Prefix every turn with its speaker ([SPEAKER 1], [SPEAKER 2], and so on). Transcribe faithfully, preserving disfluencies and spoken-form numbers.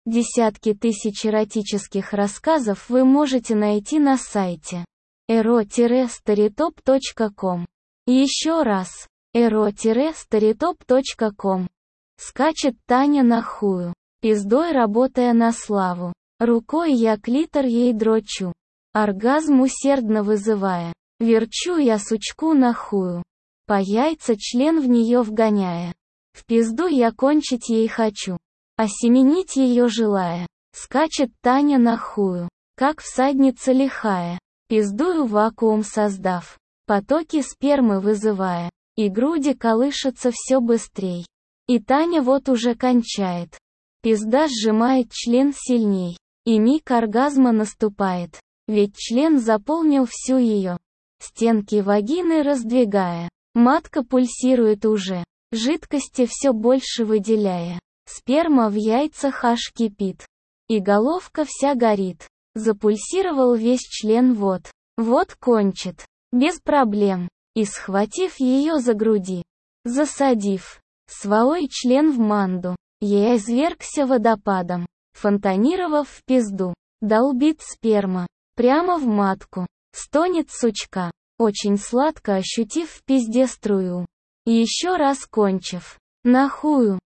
[SPEAKER 1] Десятки тысяч эротических рассказов вы можете найти на сайте эро старитоп точка ком. Еще раз. эро старитоп точка ком. Скачет Таня на хую. Пиздой работая на славу. Рукой я клитор ей дрочу. Оргазм усердно вызывая. Верчу я сучку на хую. По яйца член в нее вгоняя. В пизду я кончить ей хочу. Осеменить ее желая. Скачет Таня на хую. Как всадница лихая. Пиздую вакуум создав. Потоки спермы вызывая. И груди колышутся все быстрей. И Таня вот уже кончает. Пизда сжимает член сильней. И миг оргазма наступает. Ведь член заполнил всю ее. Стенки вагины раздвигая. Матка пульсирует уже. Жидкости все больше выделяя. Сперма в яйцах аж кипит. И головка вся горит. Запульсировал весь член вот. Вот кончит. Без проблем. И схватив ее за груди. Засадив. Свой член в манду. Я извергся водопадом. Фонтанировав в пизду. Долбит сперма. Прямо в матку. Стонет сучка. Очень сладко ощутив в пизде струю. И еще раз кончив. На хую.